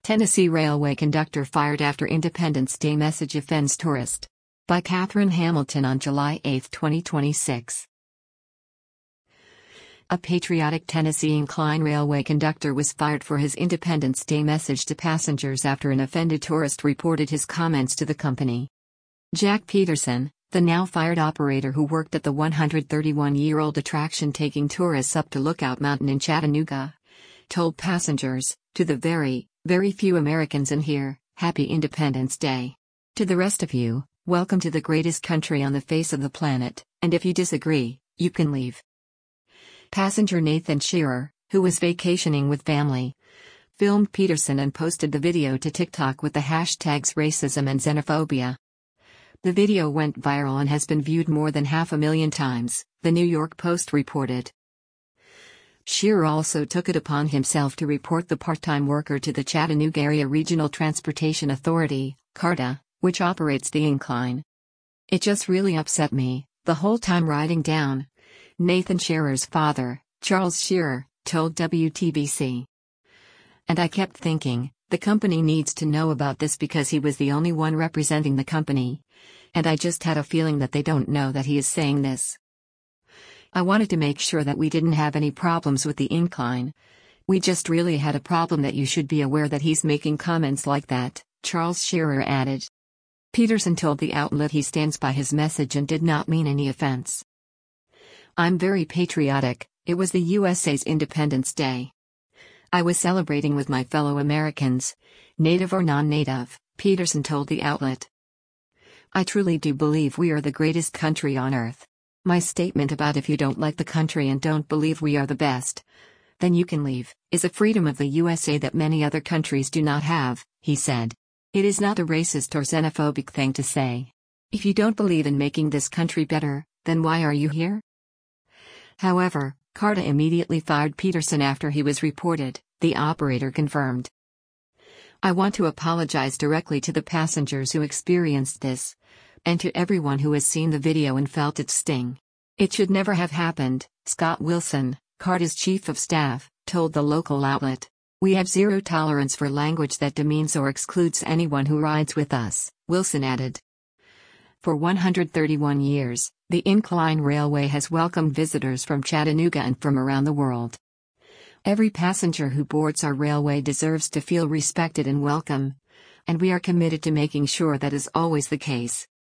Tennessee Railway conductor fired after Independence Day message offends tourist. By Catherine Hamilton on July 8, 2026. A patriotic Tennessee Incline Railway conductor was fired for his Independence Day message to passengers after an offended tourist reported his comments to the company. Jack Peterson, the now fired operator who worked at the 131-year-old attraction taking tourists up to Lookout Mountain in Chattanooga, told passengers, "To the very, very few Americans in here, Happy Independence Day. To the rest of you, welcome to the greatest country on the face of the planet, and if you disagree, you can leave." Passenger Nathan Shearer, who was vacationing with family, filmed Peterson and posted the video to TikTok with the hashtags racism and xenophobia. The video went viral and has been viewed more than 500,000 times, the New York Post reported. Shearer also took it upon himself to report the part-time worker to the Chattanooga Area Regional Transportation Authority, CARTA, which operates the incline. "It just really upset me, the whole time riding down," Nathan Shearer's father, Charles Shearer, told WTBC. "And I kept thinking, the company needs to know about this because he was the only one representing the company. And I just had a feeling that they don't know that he is saying this. I wanted to make sure that we didn't have any problems with the incline. We just really had a problem that you should be aware that he's making comments like that," Charles Shearer added. Peterson told the outlet he stands by his message and did not mean any offense. "I'm very patriotic. It was the USA's Independence Day. I was celebrating with my fellow Americans, native or non-native," Peterson told the outlet. "I truly do believe we are the greatest country on earth. My statement about if you don't like the country and don't believe we are the best, then you can leave, is a freedom of the USA that many other countries do not have," he said. "It is not a racist or xenophobic thing to say. If you don't believe in making this country better, then why are you here?" However, CARTA immediately fired Peterson after he was reported, the operator confirmed. "I want to apologize directly to the passengers who experienced this, and to everyone who has seen the video and felt its sting. It should never have happened," Scott Wilson, CARTA's chief of staff, told the local outlet. "We have zero tolerance for language that demeans or excludes anyone who rides with us," Wilson added. For 131 years, the Incline Railway has welcomed visitors from Chattanooga and from around the world. Every passenger who boards our railway deserves to feel respected and welcome, and we are committed to making sure that is always the case.